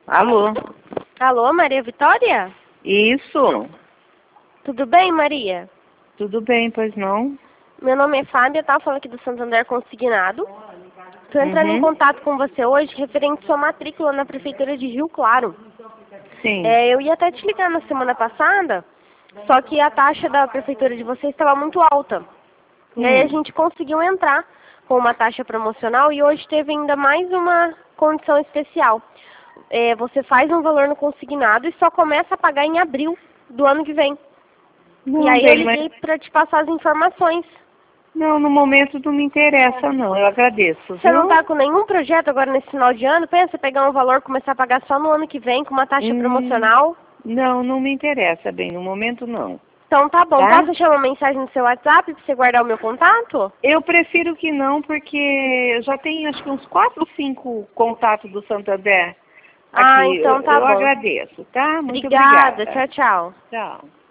Alô? Alô, Maria Vitória? Isso. Tudo bem, Maria? Tudo bem, pois não? Meu nome é Fábia, tá? Falando aqui do Santander Consignado. Estou entrando em contato com você hoje referente à sua matrícula na Prefeitura de Rio Claro. Sim. Eu ia até te ligar na semana passada, só que a taxa da Prefeitura de vocês estava muito alta. E aí a gente conseguiu entrar com uma taxa promocional e hoje teve ainda mais uma condição especial. Você faz um valor no consignado e só começa a pagar em abril do ano que vem. Não, E aí bem, eu liguei para te passar as informações. Não, no momento não me interessa, não. Eu agradeço, Você não viu? está com nenhum projeto agora nesse final de ano? Pensa pegar um valor e começar a pagar só no ano que vem com uma taxa promocional? Não, não me interessa, bem. No momento, não. Então tá bom. Tá? Posso deixar uma mensagem no seu WhatsApp para você guardar o meu contato? Eu prefiro que não, porque eu já tenho acho que uns 4 ou 5 contatos do Santander aqui. Então tá Eu bom. agradeço, tá? Muito Obrigada. obrigada. Tchau, tchau. Tchau.